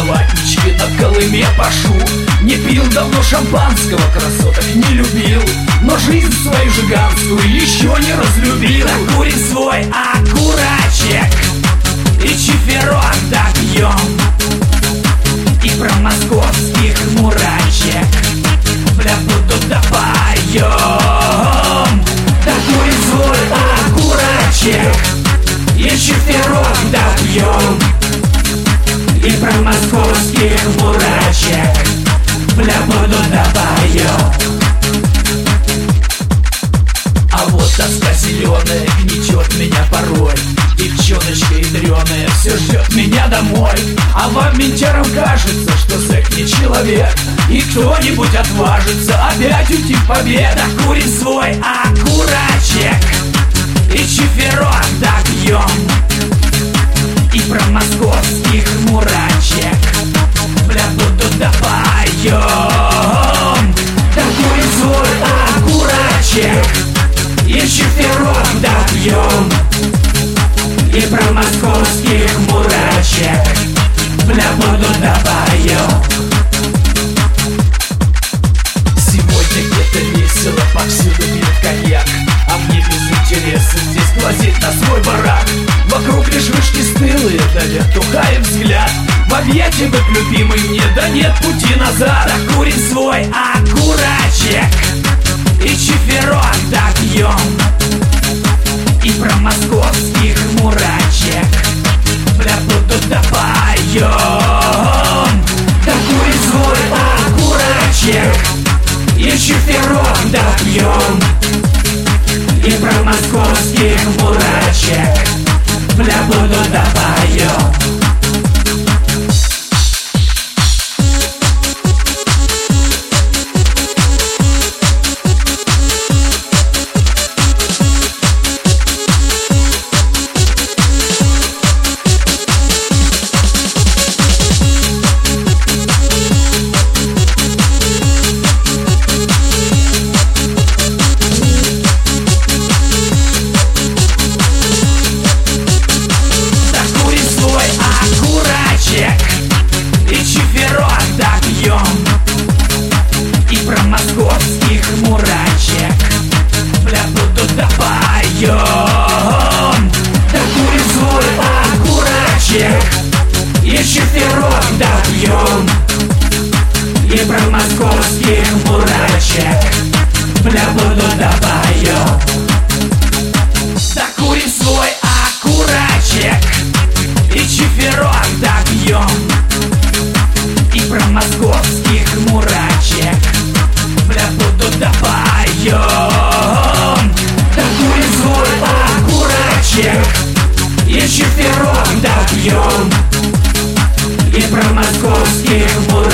салатнички на Колыме пашу. Не пил давно шампанского, красоток не любил, но жизнь свою жиганскую еще не разлюбил. Накурим свой окурочек и чиферок допьем, и про московских мурачек бля буду допоем. Накурим свой окурочек и чиферок допьем, и про московских мурачек бля буду допоем. А вот тоска зеленая гнетет меня порой, девчоночка ядреная все ждет меня домой. А вам, ментярам, кажется, что зэк не человек, и кто-нибудь отважится опять уйти в победу. Курим свой окурочек и чиферок допьем, и про московских мурачек бля буду допоем. Курим свой окурочек и чиферок допьем, и про московских мурачек бля буду допоем. Сегодня где-то весело, повсюду пьют коньяк, а мне без интереса здесь глазеть на свой барак. Вокруг лишь вышки стылые, да вертухаем взгляд. В объятия бы к любимой мне, да нет пути назад. Курим свой окурочек и чиферок допьем, и про московских мурачек бля буду допоем. Курим свой окурочек и чиферок допьем, и про московских мурачек бля буду допоем. И про московских мурачек бля буду допоем. Курим свой окурочек и чиферок допьем, и про московских мурачек бля буду допоем. Курим свой окурочек и чиферок допьем, и про московских мурачек бля буду допоем. Курим свой окурочек и чиферок допьем, и про московских мурачек